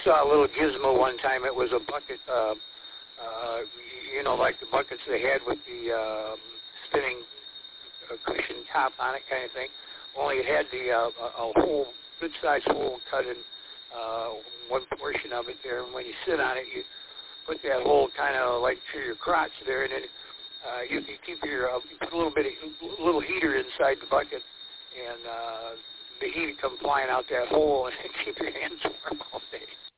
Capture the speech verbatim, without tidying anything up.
saw a little gizmo one time. It was a bucket, uh, uh, you know, like the buckets they had with the uh, spinning uh, cushion top on it kind of thing. Only it had the uh, a, a hole, good-sized hole cut in uh, one portion of it there. And when you sit on it, you put that hole kind of like to your crotch there, and then uh, you can keep your uh, you put a little bit of a little heater inside the bucket, and uh, the heat would come flying out that hole and keep your hands warm all day.